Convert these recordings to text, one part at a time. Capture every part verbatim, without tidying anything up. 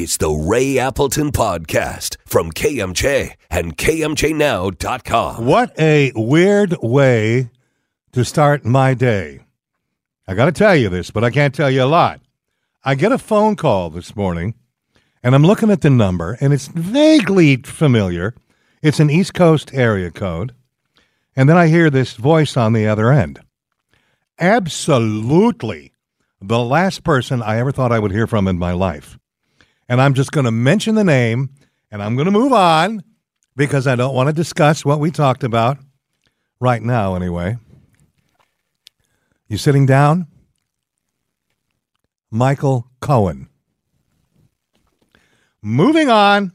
It's the Ray Appleton Podcast from K M J and K M J now dot com. What a weird way to start my day. I got to tell you this, but I can't tell you a lot. I get a phone call this morning, and I'm looking at the number, and it's vaguely familiar. It's an East Coast area code. And then I hear this voice on the other end. Absolutely the last person I ever thought I would hear from in my life. And I'm just going to mention the name, and I'm going to move on because I don't want to discuss what we talked about right now anyway. You sitting down? Michael Cohen. Moving on.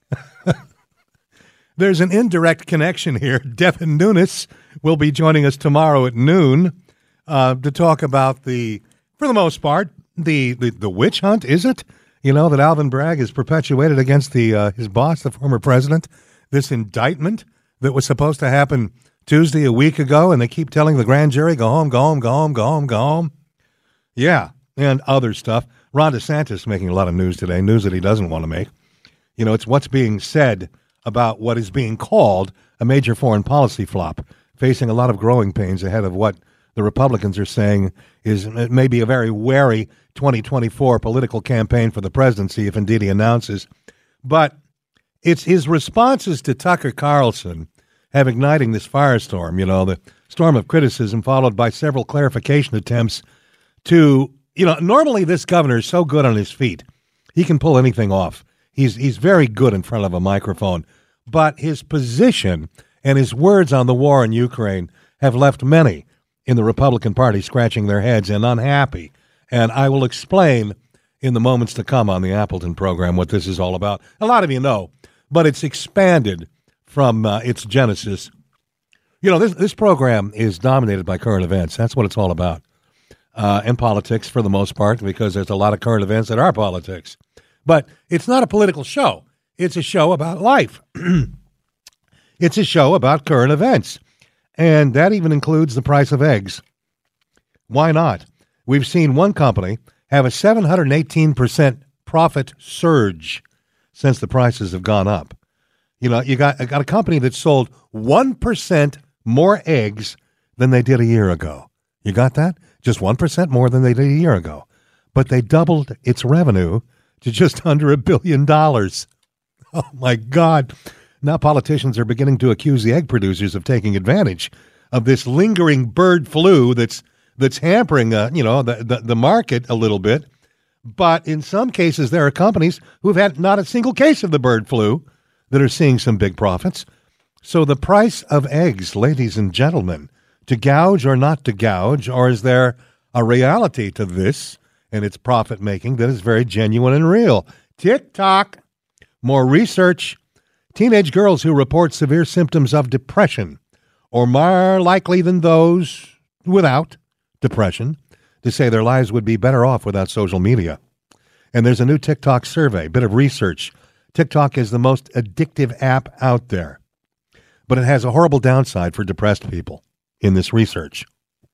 There's an indirect connection here. Devin Nunes will be joining us tomorrow at noon uh, to talk about the, for the most part, the, the, the witch hunt, is it? You know, that Alvin Bragg has perpetuated against the uh, his boss, the former president, this indictment that was supposed to happen Tuesday a week ago, and they keep telling the grand jury, go home, go home, go home, go home, go home. Yeah, and other stuff. Ron DeSantis making a lot of news today, news that he doesn't want to make. You know, it's what's being said about what is being called a major foreign policy flop, facing a lot of growing pains ahead of what the Republicans are saying is maybe a very wary twenty twenty-four political campaign for the presidency, if indeed he announces. But it's his responses to Tucker Carlson have igniting this firestorm, you know, the storm of criticism followed by several clarification attempts to, you know, normally this governor is so good on his feet. He can pull anything off. He's he's very good in front of a microphone. But his position and his words on the war in Ukraine have left many in the Republican Party scratching their heads and unhappy. And I will explain in the moments to come on the Appleton program what this is all about. A lot of you know, but it's expanded from uh, its genesis. You know, this this program is dominated by current events. That's what it's all about. Uh, and politics for the most part, because there's a lot of current events that are politics. But it's not a political show. It's a show about life. It's a show about current events. And that even includes the price of eggs. Why not? We've seen one company have a seven hundred eighteen percent profit surge since the prices have gone up. You know, you got, got a company that sold one percent more eggs than they did a year ago. You got that? Just one percent more than they did a year ago. But they doubled its revenue to just under a billion dollars. Oh, my God. Now politicians are beginning to accuse the egg producers of taking advantage of this lingering bird flu that's that's hampering, uh, you know, the, the, the market a little bit. But in some cases, there are companies who have had not a single case of the bird flu that are seeing some big profits. So the price of eggs, ladies and gentlemen, to gouge or not to gouge, or is there a reality to this and its profit-making that is very genuine and real? TikTok, more research. Teenage girls who report severe symptoms of depression are more likely than those without depression to say their lives would be better off without social media. And there's a new TikTok survey, bit of research. TikTok is the most addictive app out there, but it has a horrible downside for depressed people in this research.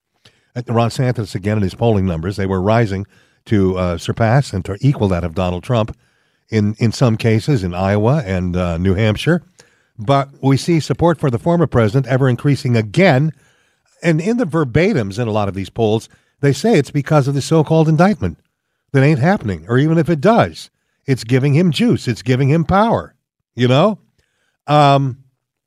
Ron DeSantis, again, in his polling numbers, they were rising to uh, surpass and to equal that of Donald Trump in, in some cases in Iowa and uh, New Hampshire. But we see support for the former president ever increasing again. And in the verbatims in a lot of these polls, they say it's because of the so-called indictment that ain't happening. Or even if it does, it's giving him juice. It's giving him power, you know? Um,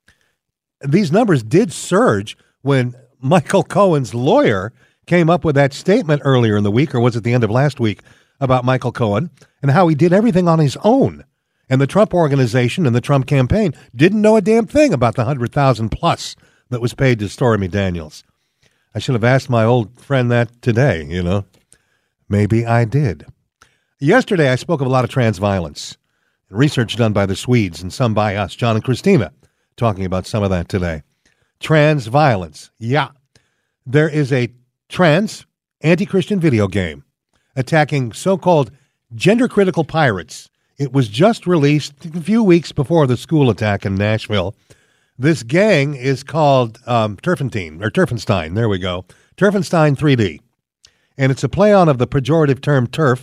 these numbers did surge when Michael Cohen's lawyer came up with that statement earlier in the week, or was it the end of last week, about Michael Cohen and how he did everything on his own. And the Trump organization and the Trump campaign didn't know a damn thing about the one hundred thousand dollars plus that was paid to Stormy Daniels. I should have asked my old friend that today, you know. Maybe I did. Yesterday, I spoke of a lot of trans violence. Research done by the Swedes and some by us, John and Christina, talking about some of that today. Trans violence. Yeah. There is a trans anti-Christian video game attacking so-called gender-critical pirates. It was just released a few weeks before the school attack in Nashville. This gang is called um, Turfentine, or Turfenstein. There we go. Turfenstein three D. And it's a play on of the pejorative term turf,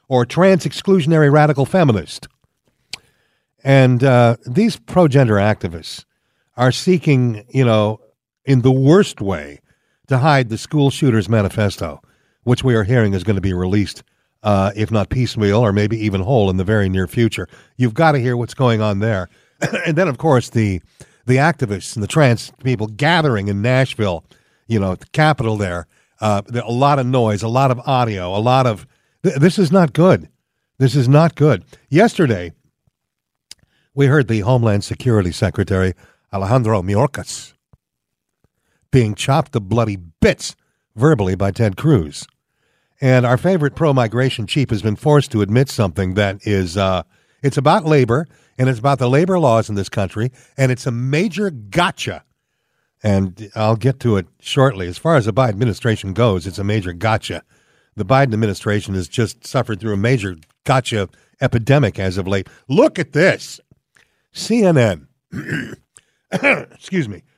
or trans-exclusionary radical feminist. And uh, these pro-gender activists are seeking, you know, in the worst way, to hide the school shooters manifesto, which we are hearing is going to be released, uh, if not piecemeal or maybe even whole in the very near future. You've got to hear what's going on there. And then, of course, the the activists and the trans people gathering in Nashville, you know, at the Capitol there, uh, there a lot of noise, a lot of audio, a lot of... Th- this is not good. This is not good. Yesterday, we heard the Homeland Security Secretary, Alejandro Mayorkas, being chopped to bloody bits verbally by Ted Cruz. And our favorite pro-migration chief has been forced to admit something that is, uh, it's about labor, and it's about the labor laws in this country, and it's a major gotcha. And I'll get to it shortly. As far as the Biden administration goes, it's a major gotcha. The Biden administration has just suffered through a major gotcha epidemic as of late. Look at this. C N N. Excuse me.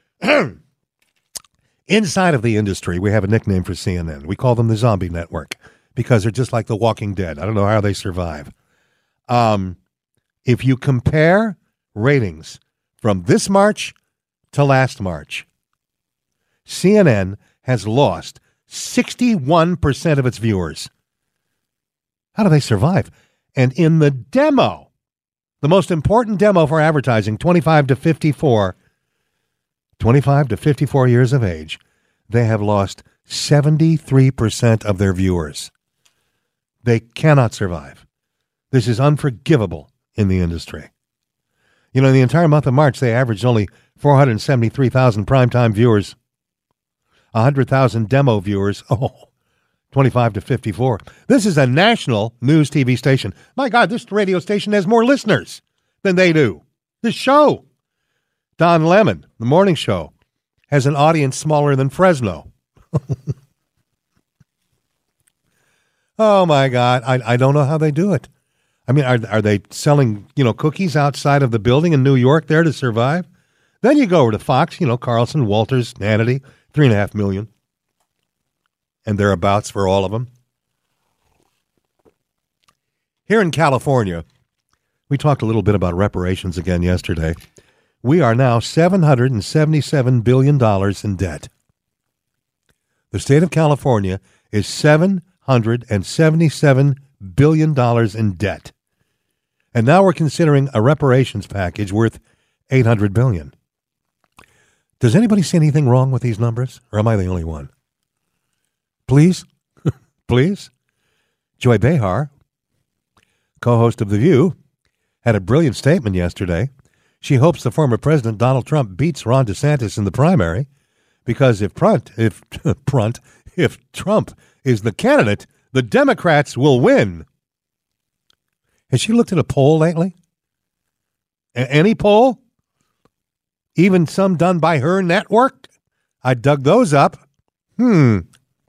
Inside of the industry, we have a nickname for C N N. We call them the Zombie Network because they're just like the Walking Dead. I don't know how they survive. Um, if you compare ratings from this March to last March, C N N has lost sixty-one percent of its viewers. How do they survive? And in the demo, the most important demo for advertising, twenty-five to fifty-four, twenty-five to fifty-four years of age, they have lost seventy-three percent of their viewers. They cannot survive. This is unforgivable in the industry. You know, in the entire month of March, they averaged only four hundred seventy-three thousand primetime viewers, one hundred thousand demo viewers. Oh, twenty-five to fifty-four. This is a national news T V station. My God, this radio station has more listeners than they do. This show, Don Lemon, the morning show, has an audience smaller than Fresno. Oh, my God. I, I don't know how they do it. I mean, are, are they selling, you know, cookies outside of the building in New York there to survive? Then you go over to Fox, you know, Carlson, Walters, Hannity, three and a half million. And thereabouts for all of them. Here in California, we talked a little bit about reparations again yesterday. We are now seven hundred seventy-seven billion dollars in debt. The state of California is seven hundred seventy-seven billion dollars in debt. And now we're considering a reparations package worth eight hundred billion dollars. Does anybody see anything wrong with these numbers, or am I the only one? Please, please. Joy Behar, co-host of The View, had a brilliant statement yesterday. She hopes the former president, Donald Trump, beats Ron DeSantis in the primary because if Prunt, if Prunt, if Trump is the candidate, the Democrats will win. Has she looked at a poll lately? A- any poll? Even some done by her network? I dug those up. Hmm.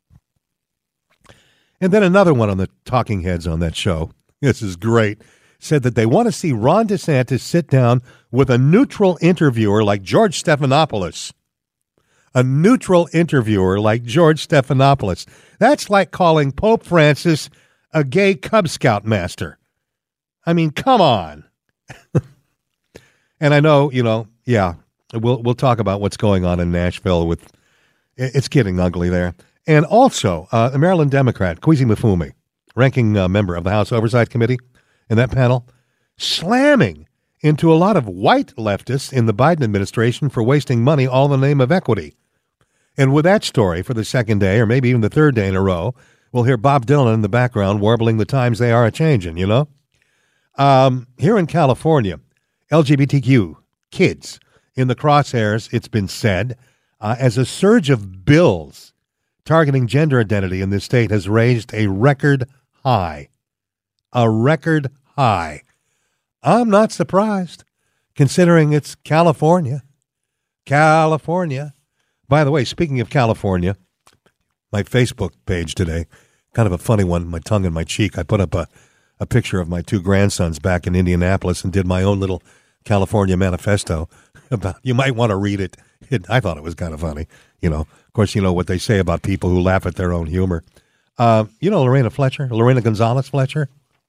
And then another one on the talking heads on that show, this is great, said that they want to see Ron DeSantis sit down with a neutral interviewer like George Stephanopoulos. A neutral interviewer like George Stephanopoulos. That's like calling Pope Francis a gay Cub Scout master. I mean, come on. And I know, you know, yeah, we'll we'll talk about what's going on in Nashville with, it's getting ugly there. And also, uh, the Maryland Democrat, Kwesi Mufumi, ranking uh, member of the House Oversight Committee in that panel, slamming into a lot of white leftists in the Biden administration for wasting money all in the name of equity. And with that story for the second day, or maybe even the third day in a row, we'll hear Bob Dylan in the background warbling the times they are a-changing, you know? Um, here in California, L G B T Q kids in the crosshairs, it's been said, uh, as a surge of bills targeting gender identity in this state has raised a record high. A record high. I'm not surprised, considering it's California. California. By the way, speaking of California, my Facebook page today, kind of a funny one, my tongue in my cheek. I put up a, a picture of my two grandsons back in Indianapolis and did my own little California manifesto. About, you might want to read it. it. I thought it was kind of funny. You know, of course, you know what they say about people who laugh at their own humor. Uh, you know Lorena Fletcher, Lorena Gonzalez Fletcher?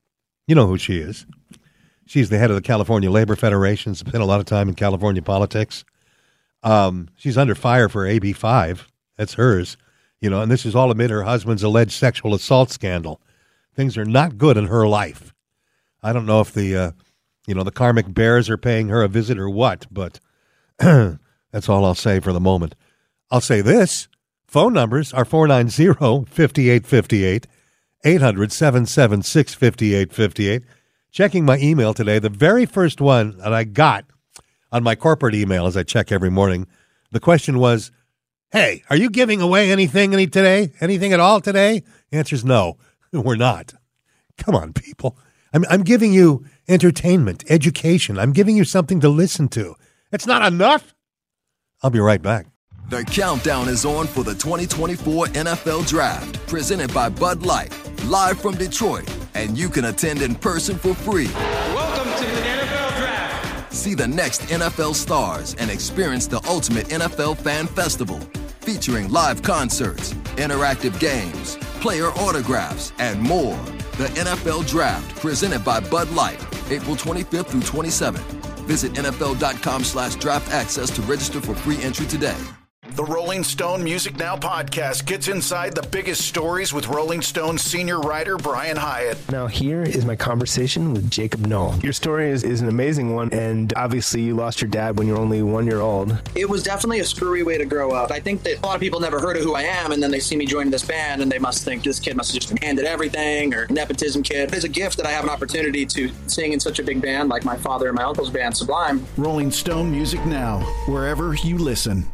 You know who she is. She's the head of the California Labor Federation. Spent a lot of time in California politics. Um, she's under fire for A B five. That's hers. You know, and this is all amid her husband's alleged sexual assault scandal. Things are not good in her life. I don't know if the, uh, you know, the karmic bears are paying her a visit or what, but that's all I'll say for the moment. I'll say this. Phone numbers are four nine zero, five eight five eight, eight hundred, seven seven six, five eight five eight. Checking my email today, the very first one that I got on my corporate email, as I check every morning, the question was, hey, are you giving away anything any today? Anything at all today? The answer is no, we're not. Come on, people. I'm, I'm giving you entertainment, education. I'm giving you something to listen to. It's not enough? I'll be right back. The countdown is on for the twenty twenty-four N F L Draft, presented by Bud Light, live from Detroit, and you can attend in person for free. Welcome to the N F L Draft. See the next N F L stars and experience the ultimate N F L fan festival, featuring live concerts, interactive games, player autographs, and more. The N F L Draft, presented by Bud Light, April twenty-fifth through twenty-seventh. Visit N F L dot com slash draft access to register for free entry today. The Rolling Stone Music Now podcast gets inside the biggest stories with Rolling Stone senior writer Brian Hyatt. Now here is my conversation with Jacob Knoll. Your story is, is an amazing one, and obviously you lost your dad when you were only one year old. It was definitely a screwy way to grow up. I think that a lot of people never heard of who I am, and then they see me joining this band, and they must think this kid must have just been handed everything, or nepotism kid. It's a gift that I have an opportunity to sing in such a big band like my father and my uncle's band, Sublime. Rolling Stone Music Now, wherever you listen.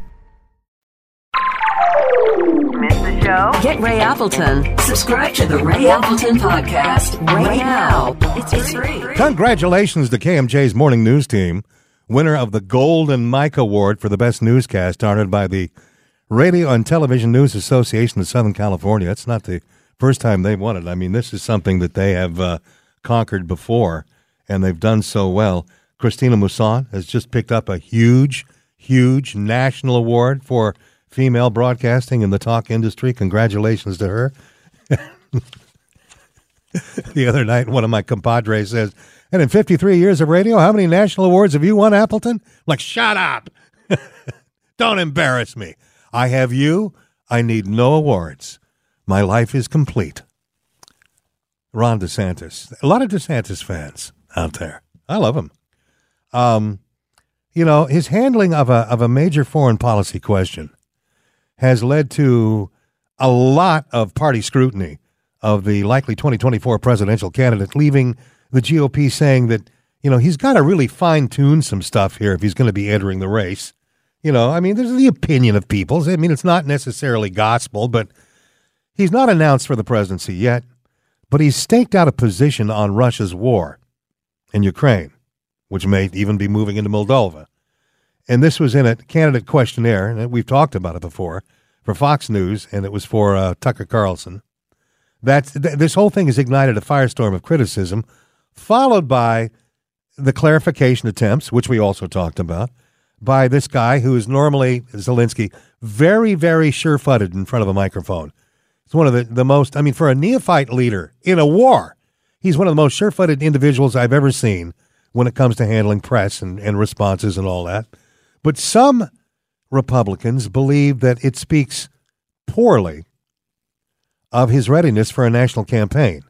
Miss the show? Get Ray Appleton. Subscribe to the Ray Appleton podcast right now. It's, it's free. Congratulations to K M J's Morning News Team, winner of the Golden Mike Award for the best newscast, honored by the Radio and Television News Association of Southern California. It's not the first time they've won it. I mean, this is something that they have uh, conquered before, and they've done so well. Christina Mousson has just picked up a huge, huge national award for female broadcasting in the talk industry. Congratulations to her. The other night, one of my compadres says, and in fifty-three years of radio, how many national awards have you won, Appleton? I'm like, shut up. Don't embarrass me. I have you. I need no awards. My life is complete. Ron DeSantis. A lot of DeSantis fans out there. I love him. Um, you know, his handling of a of a major foreign policy question has led to a lot of party scrutiny of the likely twenty twenty-four presidential candidate, leaving the G O P saying that, you know, he's got to really fine-tune some stuff here if he's going to be entering the race. You know, I mean, there's the opinion of people. I mean, it's not necessarily gospel, but he's not announced for the presidency yet, but he's staked out a position on Russia's war in Ukraine, which may even be moving into Moldova. And this was in a candidate questionnaire, and we've talked about it before, for Fox News, and it was for uh, Tucker Carlson. That's, th- this whole thing has ignited a firestorm of criticism, followed by the clarification attempts, which we also talked about, by this guy who is normally, Zelensky, very, very sure-footed in front of a microphone. He's one of the, the most, I mean, for a neophyte leader in a war, he's one of the most sure-footed individuals I've ever seen when it comes to handling press and, and responses and all that. But some Republicans believe that it speaks poorly of his readiness for a national campaign.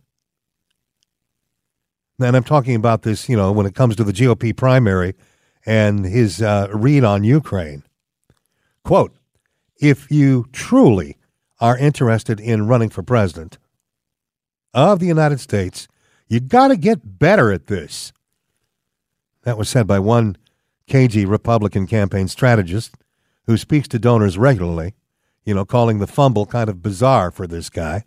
And I'm talking about this, you know, when it comes to the G O P primary and his uh, read on Ukraine. Quote, if you truly are interested in running for president of the United States, you got to get better at this. That was said by one cagey Republican campaign strategist who speaks to donors regularly, you know, calling the fumble kind of bizarre for this guy.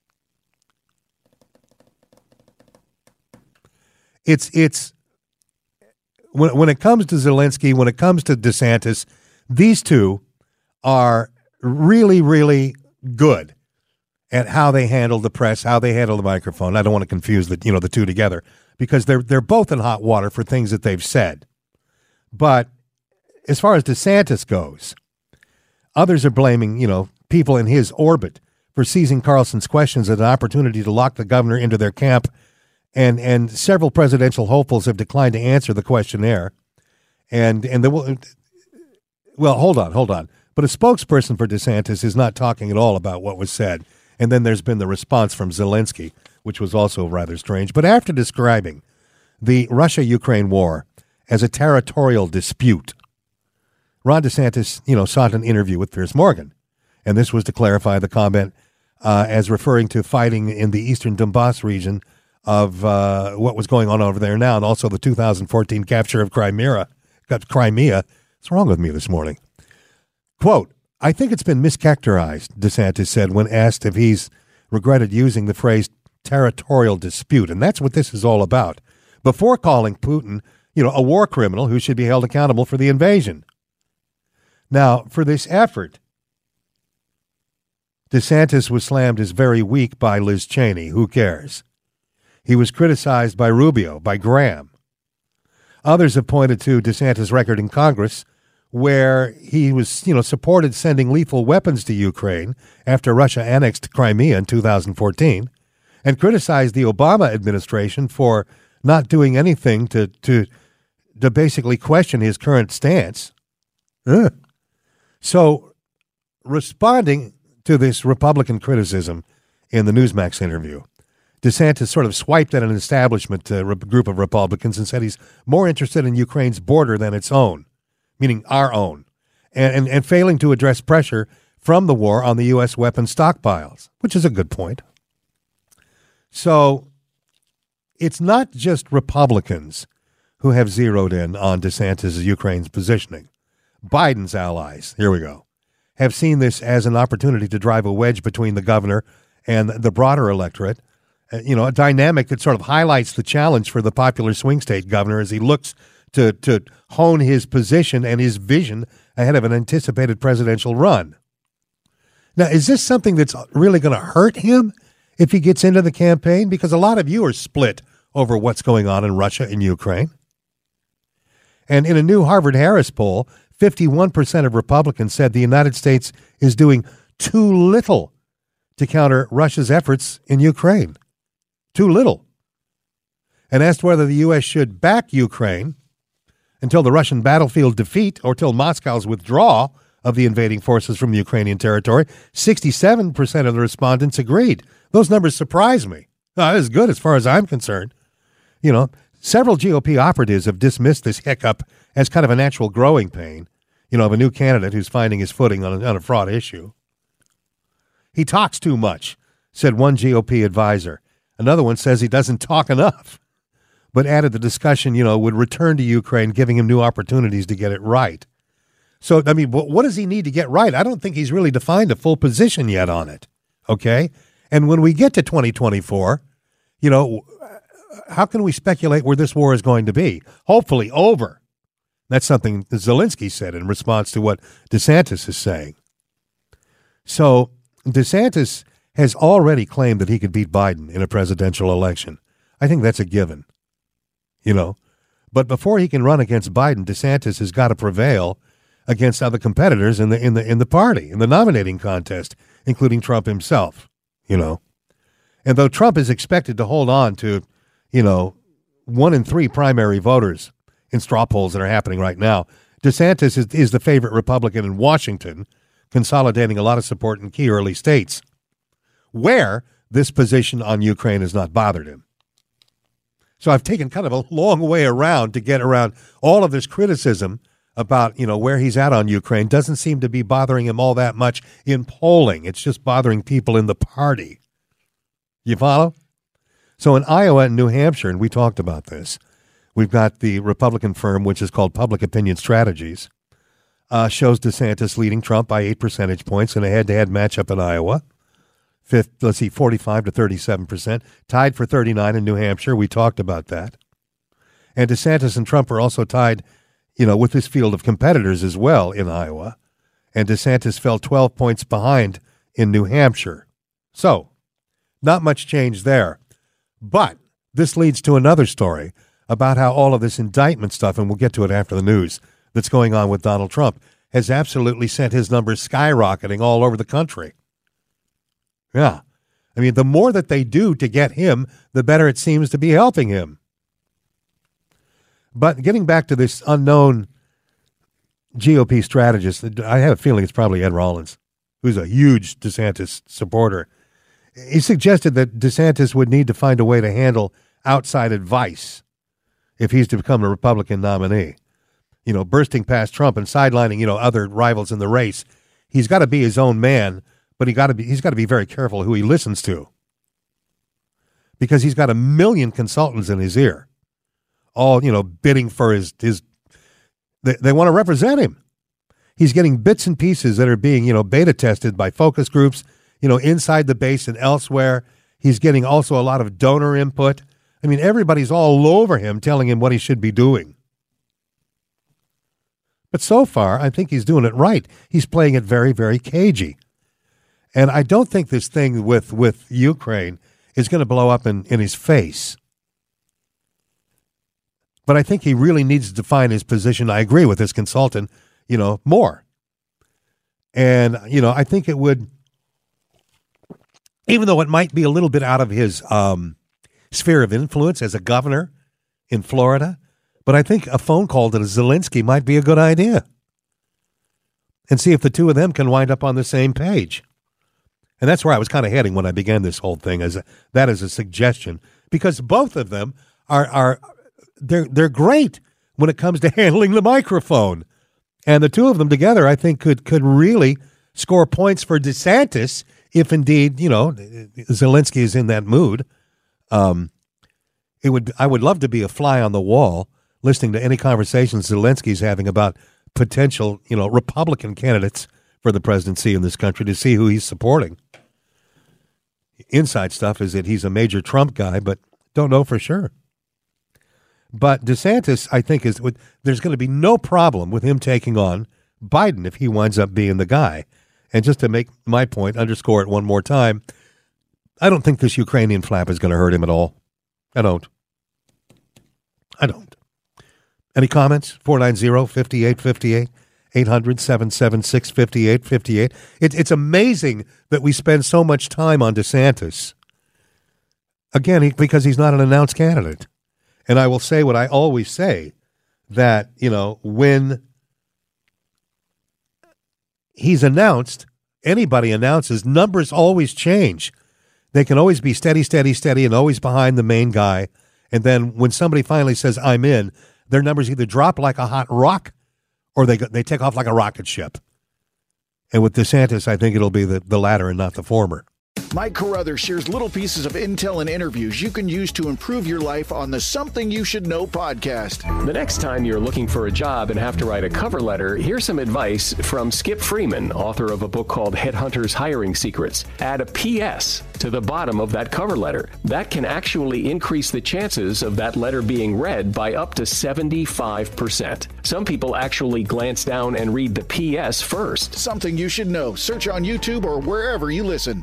It's, it's, when, when it comes to Zelensky, when it comes to DeSantis, these two are really, really good at how they handle the press, how they handle the microphone. I don't want to confuse the, you know, the two together because they're, they're both in hot water for things that they've said. But as far as DeSantis goes, others are blaming, you know, people in his orbit for seizing Carlson's questions as an opportunity to lock the governor into their camp And and several presidential hopefuls have declined to answer the questionnaire. And and the well, hold on, hold on. But a spokesperson for DeSantis is not talking at all about what was said. And then there's been the response from Zelensky, which was also rather strange. But after describing the Russia-Ukraine war as a territorial dispute, Ron DeSantis, you know, sought an interview with Piers Morgan. And this was to clarify the comment uh, as referring to fighting in the eastern Donbass region of uh, what was going on over there now, and also the two thousand fourteen capture of Crimea. Crimea. What's wrong with me this morning? Quote, I think it's been mischaracterized, DeSantis said when asked if he's regretted using the phrase territorial dispute. And that's what this is all about. Before calling Putin, you know, a war criminal who should be held accountable for the invasion. Now, for this effort, DeSantis was slammed as very weak by Liz Cheney. Who cares? He was criticized by Rubio, by Graham. Others have pointed to DeSantis' record in Congress, where he was, you know, supported sending lethal weapons to Ukraine after Russia annexed Crimea in two thousand fourteen, and criticized the Obama administration for not doing anything to to to basically question his current stance. Ugh. So, responding to this Republican criticism in the Newsmax interview, DeSantis sort of swiped at an establishment uh, group of Republicans and said he's more interested in Ukraine's border than its own, meaning our own, and, and, and failing to address pressure from the war on the U S weapons stockpiles, which is a good point. So it's not just Republicans who have zeroed in on DeSantis' Ukraine's positioning. Biden's allies, here we go, have seen this as an opportunity to drive a wedge between the governor and the broader electorate. Uh, you know, a dynamic that sort of highlights the challenge for the popular swing state governor as he looks to, to hone his position and his vision ahead of an anticipated presidential run. Now, is this something that's really going to hurt him if he gets into the campaign? Because a lot of you are split over what's going on in Russia and Ukraine. And in a new Harvard-Harris poll, fifty-one percent of Republicans said the United States is doing too little to counter Russia's efforts in Ukraine. Too little. And asked whether the U S should back Ukraine until the Russian battlefield defeat or till Moscow's withdrawal of the invading forces from Ukrainian territory, sixty-seven percent of the respondents agreed. Those numbers surprise me. Uh, that is good as far as I'm concerned. You know, several G O P operatives have dismissed this hiccup as kind of a natural growing pain, you know, of a new candidate who's finding his footing on a, on a fraud issue. He talks too much, said one G O P advisor. Another one says he doesn't talk enough, but added the discussion, you know, would return to Ukraine, giving him new opportunities to get it right. So, I mean, what does he need to get right? I don't think he's really defined a full position yet on it, okay? And when we get to twenty twenty-four, you know, how can we speculate where this war is going to be? Hopefully over. That's something Zelensky said in response to what DeSantis is saying. So DeSantis has already claimed that he could beat Biden in a presidential election. I think that's a given, you know. But before he can run against Biden, DeSantis has got to prevail against other competitors in the in the in the party, in the nominating contest, including Trump himself, you know. And though Trump is expected to hold on to, you know, one in three primary voters in straw polls that are happening right now, DeSantis is, is the favorite Republican in Washington, consolidating a lot of support in key early states, where this position on Ukraine has not bothered him. So I've taken kind of a long way around to get around all of this criticism about, you know, where he's at on Ukraine. Doesn't seem to be bothering him all that much in polling. It's just bothering people in the party. You follow? So in Iowa and New Hampshire, and we talked about this, we've got the Republican firm, which is called Public Opinion Strategies, uh, shows DeSantis leading Trump by eight percentage points in a head-to-head matchup in Iowa. Fifth, let's see, forty-five to thirty-seven percent, tied for thirty-nine in New Hampshire. We talked about that. And DeSantis and Trump are also tied, you know, with this field of competitors as well in Iowa. And DeSantis fell twelve points behind in New Hampshire. So, not much change there. But this leads to another story about how all of this indictment stuff, and we'll get to it after the news, that's going on with Donald Trump, has absolutely sent his numbers skyrocketing all over the country. Yeah. I mean, the more that they do to get him, the better it seems to be helping him. But getting back to this unknown G O P strategist, I have a feeling it's probably Ed Rollins, who's a huge DeSantis supporter. He suggested that DeSantis would need to find a way to handle outside advice if he's to become a Republican nominee. You know, bursting past Trump and sidelining, you know, other rivals in the race. He's got to be his own man, but he got to be he's got to be very careful who he listens to. Because he's got a million consultants in his ear, all, you know, bidding for his his they, they want to represent him. He's getting bits and pieces that are being, you know, beta tested by focus groups, you know, inside the base and elsewhere. He's getting also a lot of donor input. I mean, everybody's all over him telling him what he should be doing. But so far, I think he's doing it right. He's playing it very, very cagey. And I don't think this thing with, with Ukraine is going to blow up in, in his face. But I think he really needs to define his position. I agree with his consultant, you know, more. And, you know, I think it would, even though it might be a little bit out of his um, sphere of influence as a governor in Florida, but I think a phone call to Zelensky might be a good idea. And see if the two of them can wind up on the same page. And that's where I was kind of heading when I began this whole thing, as a, that is a suggestion. Because both of them are, are they're, they're great when it comes to handling the microphone. And the two of them together, I think, could, could really score points for DeSantis if indeed, you know, Zelensky is in that mood. Um, it would I would love to be a fly on the wall listening to any conversations Zelensky's having about potential, you know, Republican candidates for the presidency in this country to see who he's supporting. Inside stuff is that he's a major Trump guy, but don't know for sure. But DeSantis, I think, is there's going to be no problem with him taking on Biden if he winds up being the guy. And just to make my point, underscore it one more time, I don't think this Ukrainian flap is going to hurt him at all. I don't. I don't. Any comments? four nine zero, five eight five eight, eight hundred, seven seven six, five eight five eight. It, it's amazing that we spend so much time on DeSantis. Again, he, because he's not an announced candidate. And I will say what I always say, that, you know, when he's announced, anybody announces, numbers always change. They can always be steady, steady, steady, and always behind the main guy. And then when somebody finally says, I'm in, their numbers either drop like a hot rock or they they take off like a rocket ship. And with DeSantis, I think it'll be the, the latter and not the former. Mike Carruthers shares little pieces of intel and interviews you can use to improve your life on the Something You Should Know podcast. The next time you're looking for a job and have to write a cover letter, here's some advice from Skip Freeman, author of a book called Headhunters Hiring Secrets. Add a P S to the bottom of that cover letter. That can actually increase the chances of that letter being read by up to seventy-five percent. Some people actually glance down and read the P S first. Something You Should Know. Search on YouTube or wherever you listen.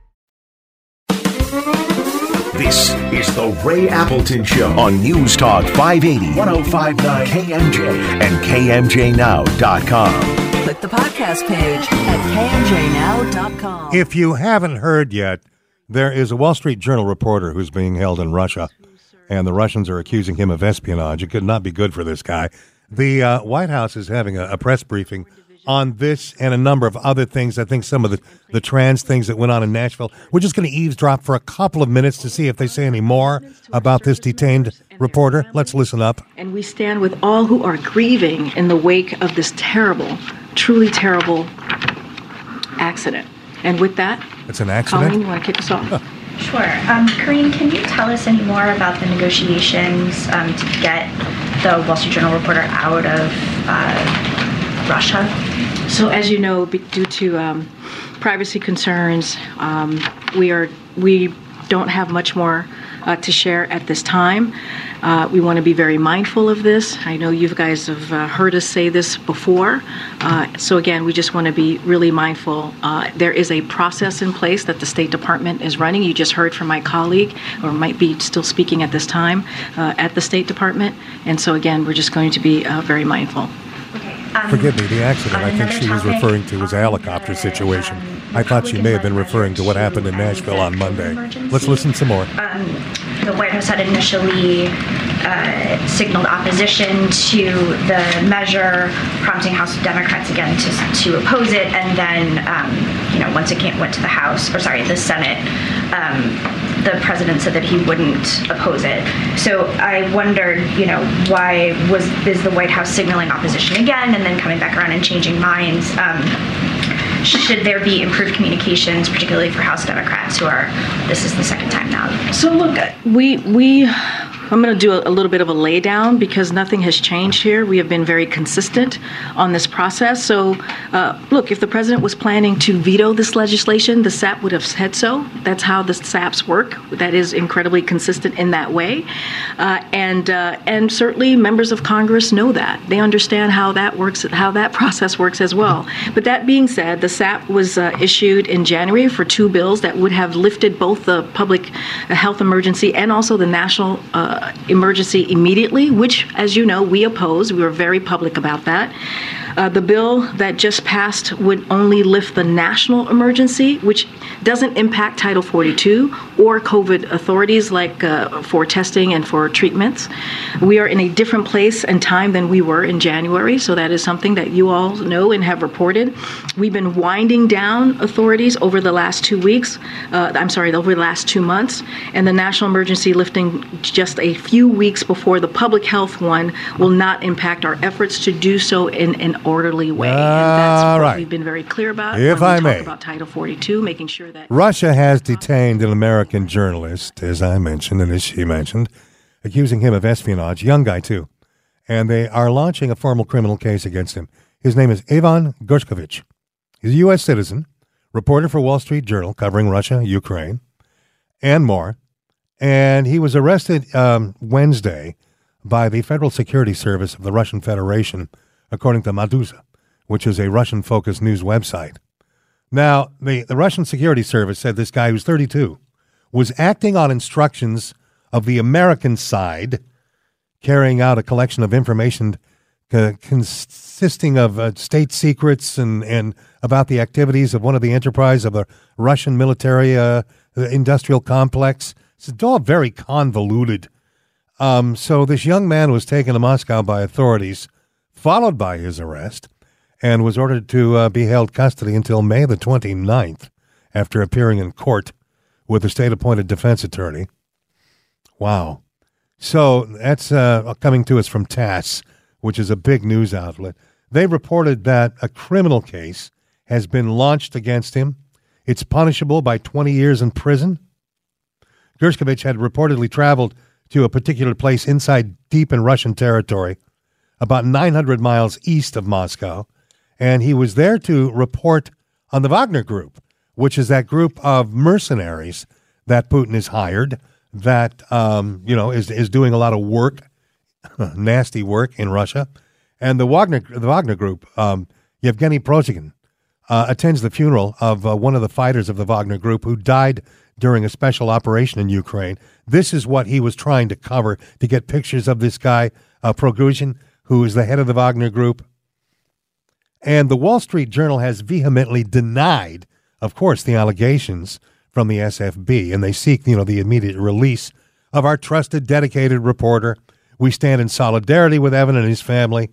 This is the Ray Appleton Show on News Talk five eighty, ten fifty-nine K M J and K M J now dot com. Click the podcast page at K M J now dot com. If you haven't heard yet, there is a Wall Street Journal reporter who's being held in Russia, and the Russians are accusing him of espionage. It could not be good for this guy. The uh, White House is having a, a press briefing on this and a number of other things. I think some of the, the trans things that went on in Nashville. We're just going to eavesdrop for a couple of minutes to see if they say any more about this detained reporter. Let's listen up. And we stand with all who are grieving in the wake of this terrible, truly terrible accident. And with that, it's an accident. Colleen, you want to kick us off? Huh. Sure. Um, Karine, can you tell us any more about the negotiations um, to get the Wall Street Journal reporter out of uh, Russia? So, as you know, due to um, privacy concerns, um, we are we don't have much more uh, to share at this time. Uh, we want to be very mindful of this. I know you guys have uh, heard us say this before. Uh, so again, we just want to be really mindful. Uh, there is a process in place that the State Department is running. You just heard from my colleague, or might be still speaking at this time, uh, at the State Department. And so again, we're just going to be uh, very mindful. Okay. Um, Forgive me, the accident on I think she was another referring to was the helicopter situation. I thought she may have been referring to what happened in Nashville on Monday. Let's listen some more. Um, the White House had initially uh, signaled opposition to the measure, prompting House Democrats again to, to oppose it, and then, um, you know, once it came, went to the House, or sorry, the Senate, um, the president said that he wouldn't oppose it. So I wondered, you know, why was is the White House signaling opposition again and then coming back around and changing minds? Um, should there be improved communications, particularly for House Democrats who are, this is the second time now? So look, we we. I'm going to do a, a little bit of a lay down because nothing has changed here. We have been very consistent on this process. So, uh, look, if the president was planning to veto this legislation, the S A P would have said so. That's how the S A Ps work. That is incredibly consistent in that way. Uh, and uh, and certainly members of Congress know that. They understand how that works, how that process works as well. But that being said, the S A P was uh, issued in January for two bills that would have lifted both the public health emergency and also the national uh, emergency immediately, which, as you know, we oppose. We were very public about that. Uh, the bill that just passed would only lift the national emergency, which doesn't impact Title forty-two or COVID authorities like uh, for testing and for treatments. We are in a different place and time than we were in January, so that is something that you all know and have reported. We've been winding down authorities over the last two weeks, uh, I'm sorry, over the last two months, and the national emergency lifting just a few weeks before the public health one will not impact our efforts to do so in an orderly way. And that's All what right. we've been very clear about If when we I talk may. about Title forty-two, making sure that Russia has detained an American journalist, as I mentioned, and as she mentioned, accusing him of espionage, young guy too. And they are launching a formal criminal case against him. His name is Ivan Gershkovich. He's a U S citizen, reporter for Wall Street Journal covering Russia, Ukraine, and more. And he was arrested um, Wednesday by the Federal Security Service of the Russian Federation, according to Meduza, which is a Russian-focused news website. Now, the, the Russian Security Service said this guy, who's thirty-two, was acting on instructions of the American side, carrying out a collection of information uh, consisting of uh, state secrets and, and about the activities of one of the enterprise of the Russian military uh, industrial complex. It's all very convoluted. Um, so this young man was taken to Moscow by authorities, followed by his arrest, and was ordered to uh, be held custody until May the twenty-ninth after appearing in court with a state-appointed defense attorney. Wow. So that's uh, coming to us from TASS, which is a big news outlet. They reported that a criminal case has been launched against him. It's punishable by twenty years in prison. Gershkovich had reportedly traveled to a particular place inside deep in Russian territory, about nine hundred miles east of Moscow, and he was there to report on the Wagner Group, which is that group of mercenaries that Putin has hired that, um, you know, is is doing a lot of work, nasty work in Russia. And the Wagner, the Wagner Group, um, Yevgeny Prigozhin, uh, attends the funeral of uh, one of the fighters of the Wagner Group who died during a special operation in Ukraine. This is what he was trying to cover, to get pictures of this guy, uh, Prigozhin, who is the head of the Wagner Group. And the Wall Street Journal has vehemently denied, of course, the allegations from the S F B, and they seek, you know, the immediate release of our trusted, dedicated reporter. We stand in solidarity with Evan and his family.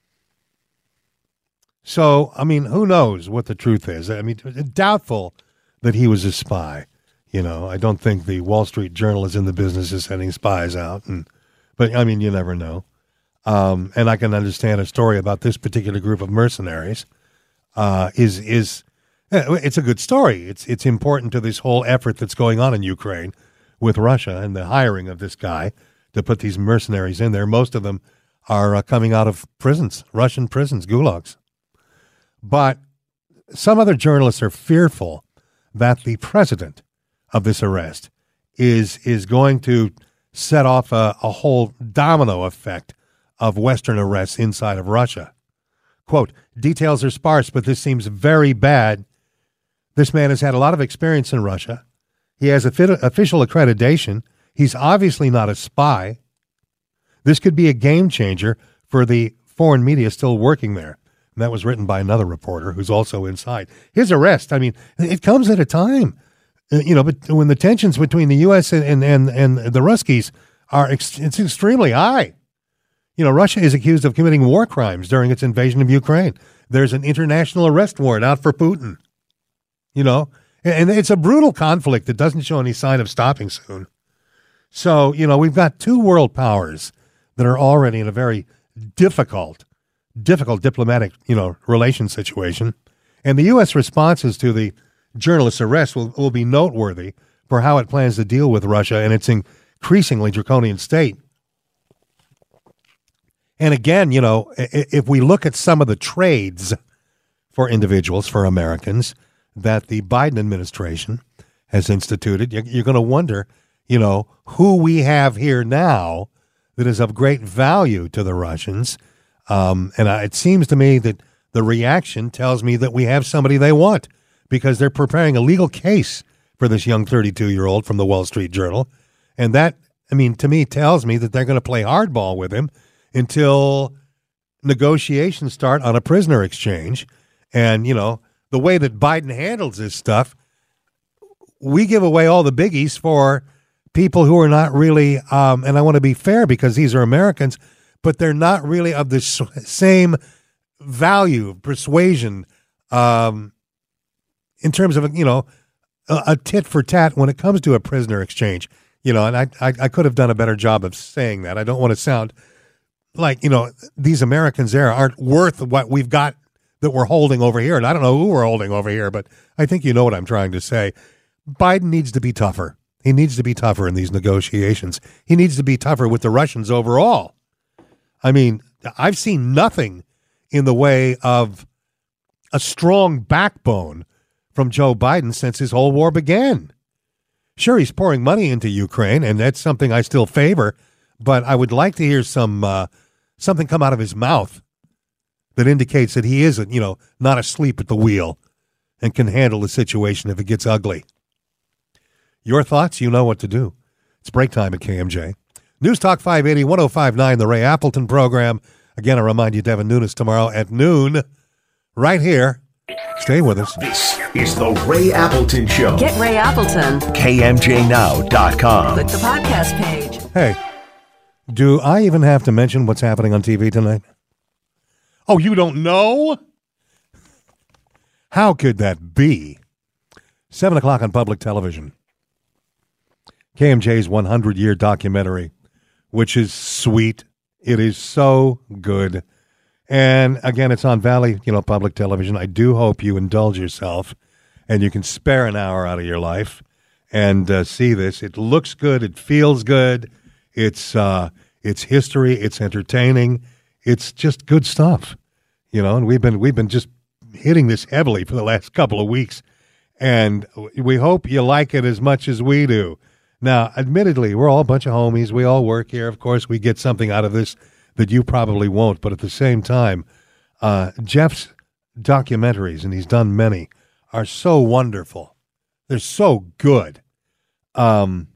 So, I mean, who knows what the truth is? I mean, doubtful that he was a spy. You know, I don't think the Wall Street Journal is in the business of sending spies out. And, but, I mean, you never know. Um, and I can understand a story about this particular group of mercenaries uh, is is it's a good story. It's it's important to this whole effort that's going on in Ukraine with Russia and the hiring of this guy to put these mercenaries in there. Most of them are uh, coming out of prisons, Russian prisons, gulags. But some other journalists are fearful that the president of this arrest is is going to set off a, a whole domino effect of Western arrests inside of Russia. Quote, details are sparse, but this seems very bad. This man has had a lot of experience in Russia. He has a official accreditation. He's obviously not a spy. This could be a game changer for the foreign media still working there. And that was written by another reporter who's also inside. His arrest, I mean, it comes at a time, uh, you know, but when the tensions between the U S and, and, and, and the Ruskies are ex- it's extremely high. You know, Russia is accused of committing war crimes during its invasion of Ukraine. There's an international arrest warrant out for Putin. You know, and it's a brutal conflict that doesn't show any sign of stopping soon. So, you know, we've got two world powers that are already in a very difficult, difficult diplomatic, you know, relation situation. And the U S responses to the journalist's arrest will, will be noteworthy for how it plans to deal with Russia and its increasingly draconian state. And again, you know, if we look at some of the trades for individuals, for Americans, that the Biden administration has instituted, you're going to wonder, you know, who we have here now that is of great value to the Russians. Um, and I, it seems to me that the reaction tells me that we have somebody they want because they're preparing a legal case for this young thirty-two-year-old from the Wall Street Journal. And that, I mean, to me, tells me that they're going to play hardball with him until negotiations start on a prisoner exchange. And, you know, the way that Biden handles this stuff, we give away all the biggies for people who are not really, um, and I want to be fair because these are Americans, but they're not really of the s- same value, persuasion, um, in terms of, you know, a, a tit for tat when it comes to a prisoner exchange. You know, and I, I, I could have done a better job of saying that. I don't want to sound like, you know, these Americans there aren't worth what we've got that we're holding over here. And I don't know who we're holding over here, but I think you know what I'm trying to say. Biden needs to be tougher. He needs to be tougher in these negotiations. He needs to be tougher with the Russians overall. I mean, I've seen nothing in the way of a strong backbone from Joe Biden since his whole war began. Sure, he's pouring money into Ukraine, and that's something I still favor, but I would like to hear some uh, something come out of his mouth that indicates that he isn't, you know, not asleep at the wheel and can handle the situation if it gets ugly. Your thoughts? You know what to do. It's break time at K M J. News Talk five eighty, ten fifty-nine, the Ray Appleton program. Again, I remind you, Devin Nunes tomorrow at noon, right here. Stay with us. This is the Ray Appleton Show. Get Ray Appleton. K M J now dot com. Click the podcast page. Hey, do I even have to mention what's happening on T V tonight? Oh, you don't know? How could that be? Seven o'clock on public television. K M J's one hundred year documentary, which is sweet. It is so good. And again, it's on Valley, you know, public television. I do hope you indulge yourself and you can spare an hour out of your life and uh, see this. It looks good. It feels good. It's uh, it's history. It's entertaining. It's just good stuff, you know. And we've been we've been just hitting this heavily for the last couple of weeks, and we hope you like it as much as we do. Now, admittedly, we're all a bunch of homies. We all work here. Of course, we get something out of this that you probably won't. But at the same time, uh, Jeff's documentaries, and he's done many, are so wonderful. They're so good. Um,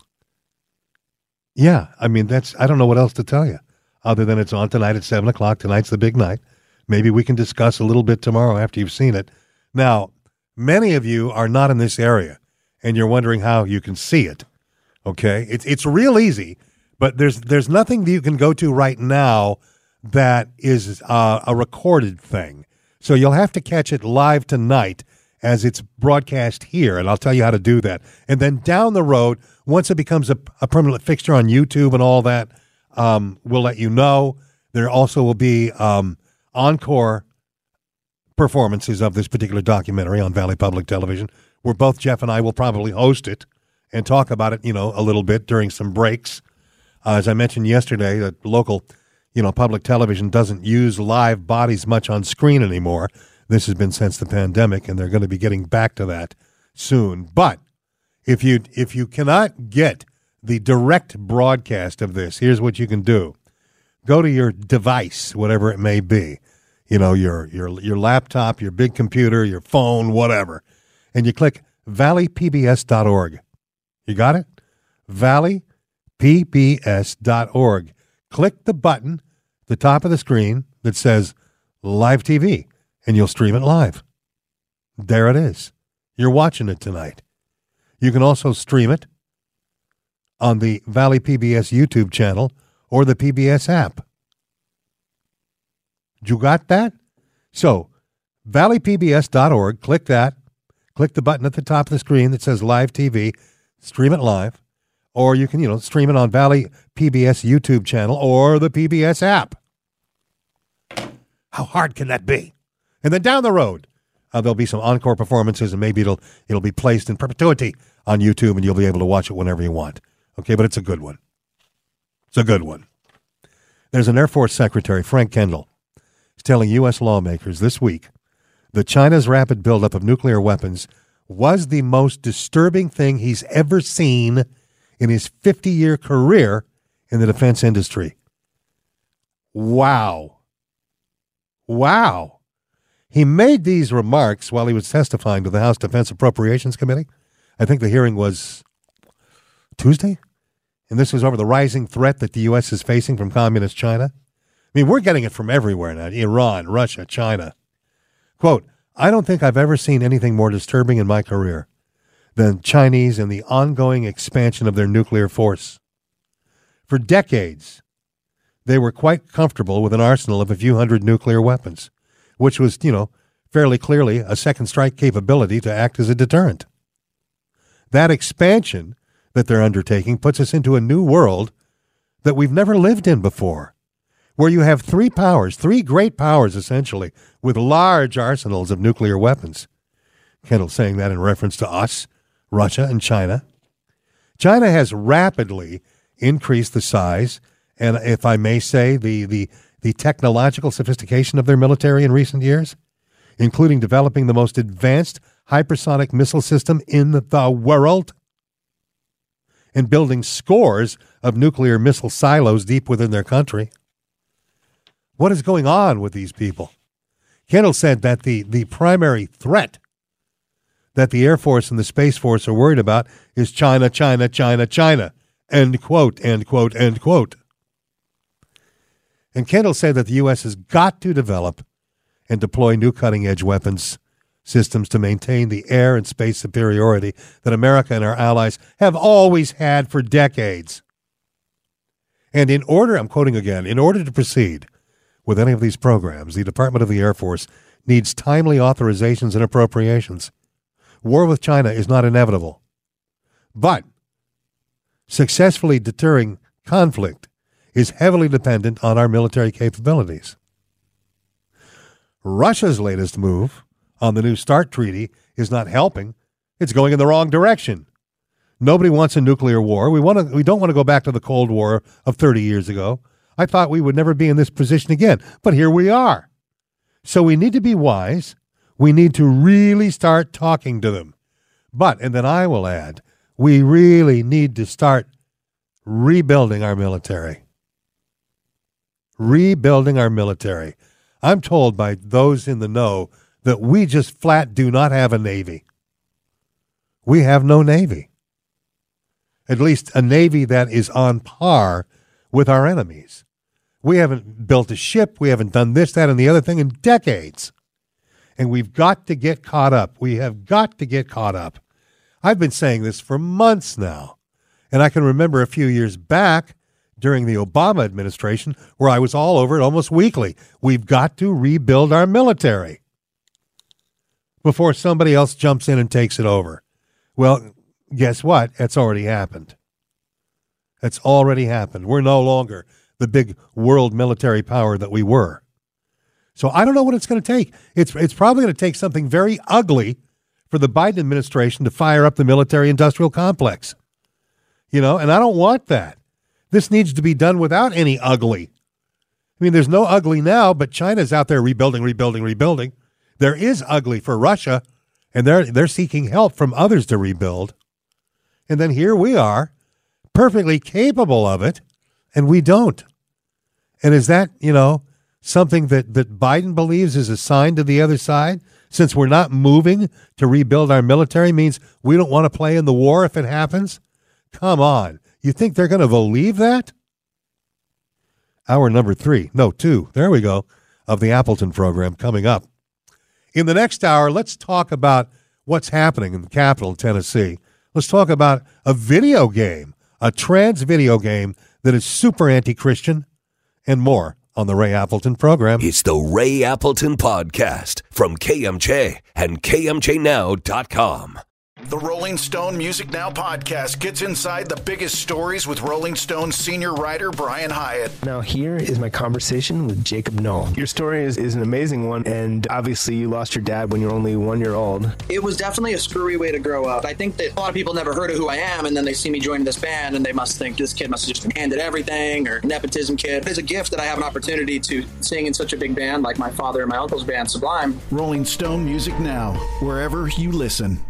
yeah, I mean, that's, I don't know what else to tell you other than it's on tonight at seven o'clock. Tonight's the big night. Maybe we can discuss a little bit tomorrow after you've seen it. Now, many of you are not in this area, and you're wondering how you can see it. Okay, it's it's real easy, but there's there's nothing that you can go to right now that is uh, a recorded thing. So you'll have to catch it live tonight as it's broadcast here, and I'll tell you how to do that. And then down the road, once it becomes a, a permanent fixture on YouTube and all that, um, we'll let you know. There also will be um, encore performances of this particular documentary on Valley Public Television, where both Jeff and I will probably host it and talk about it, you know, a little bit during some breaks. Uh, as I mentioned yesterday, that local, you know, public television doesn't use live bodies much on screen anymore. This has been since the pandemic, and they're going to be getting back to that soon. But if you if you cannot get the direct broadcast of this, here's what you can do. Go to your device, whatever it may be, you know, your your your laptop, your big computer, your phone, whatever, and you click valley p b s dot org. You got it? valley p b s dot org. Click the button at the top of the screen that says live T V, and you'll stream it live. There it is. You're watching it tonight. You can also stream it on the Valley P B S YouTube channel or the P B S app. You got that? So, valley p b s dot org, click that. Click the button at the top of the screen that says Live T V. Stream it live. Or you can, you know, stream it on Valley P B S YouTube channel or the P B S app. How hard can that be? And then down the road, uh, there'll be some encore performances, and maybe it'll it'll be placed in perpetuity on YouTube, and you'll be able to watch it whenever you want. Okay, but it's a good one. It's a good one. There's an Air Force Secretary, Frank Kendall, is telling U S lawmakers this week that China's rapid buildup of nuclear weapons was the most disturbing thing he's ever seen in his fifty-year career in the defense industry. Wow. Wow. He made these remarks while he was testifying to the House Defense Appropriations Committee. I think the hearing was Tuesday. And this was over the rising threat that the U S is facing from communist China. I mean, we're getting it from everywhere now. Iran, Russia, China. Quote, I don't think I've ever seen anything more disturbing in my career than Chinese and the ongoing expansion of their nuclear force. For decades, they were quite comfortable with an arsenal of a few hundred nuclear weapons, which was, you know, fairly clearly a second strike capability to act as a deterrent. That expansion that they're undertaking puts us into a new world that we've never lived in before, where you have three powers, three great powers essentially, with large arsenals of nuclear weapons. Kendall saying that in reference to us, Russia, and China. China has rapidly increased the size, and if I may say, the, the, the technological sophistication of their military in recent years, including developing the most advanced hypersonic missile system in the world, and building scores of nuclear missile silos deep within their country. What is going on with these people? Kendall said that the, the primary threat that the Air Force and the Space Force are worried about is China, China, China, China. End quote, end quote, end quote. And Kendall said that the U S has got to develop and deploy new cutting-edge weapons systems to maintain the air and space superiority that America and our allies have always had for decades. And in order, I'm quoting again, in order to proceed with any of these programs, the Department of the Air Force needs timely authorizations and appropriations. War with China is not inevitable, but successfully deterring conflict is heavily dependent on our military capabilities. Russia's latest move on the New START treaty is not helping. It's going in the wrong direction. Nobody wants a nuclear war. We want to. We don't want to go back to the Cold War of thirty years ago. I thought we would never be in this position again, but here we are. So we need to be wise. We need to really start talking to them. But, and then I will add, we really need to start rebuilding our military. Rebuilding our military. I'm told by those in the know that we just flat do not have a Navy. We have no Navy. At least a Navy that is on par with our enemies. We haven't built a ship. We haven't done this, that, and the other thing in decades. And we've got to get caught up. We have got to get caught up. I've been saying this for months now. And I can remember a few years back during the Obama administration where I was all over it almost weekly. We've got to rebuild our military before somebody else jumps in and takes it over. Well, guess what? It's already happened. It's already happened. We're no longer the big world military power that we were. So I don't know what it's going to take. It's it's probably going to take something very ugly for the Biden administration to fire up the military-industrial complex. You know, and I don't want that. This needs to be done without any ugly. I mean, there's no ugly now, but China's out there rebuilding, rebuilding, rebuilding. There is ugly for Russia, and they're they're seeking help from others to rebuild. And then here we are, perfectly capable of it, and we don't. And is that, you know, something that, that Biden believes is a sign to the other side? Since we're not moving to rebuild our military means we don't want to play in the war if it happens? Come on. You think they're going to believe that? Hour number three. No, two. There we go. of the Appleton program coming up. In the next hour, let's talk about what's happening in the capital, Tennessee. Let's talk about a video game, a trans video game that is super anti-Christian, and more on the Ray Appleton program. It's the Ray Appleton Podcast from K M J and K M J now dot com. The Rolling Stone Music Now podcast gets inside the biggest stories with Rolling Stone senior writer Brian Hyatt. Now here is my conversation with Jacob Knoll. Your story is, is an amazing one, and obviously you lost your dad when you were only one year old. It was definitely a screwy way to grow up. I think that a lot of people never heard of who I am, and then they see me joining this band, and they must think this kid must have just been handed everything, or nepotism kid. It's a gift that I have an opportunity to sing in such a big band like my father and my uncle's band, Sublime. Rolling Stone Music Now, wherever you listen.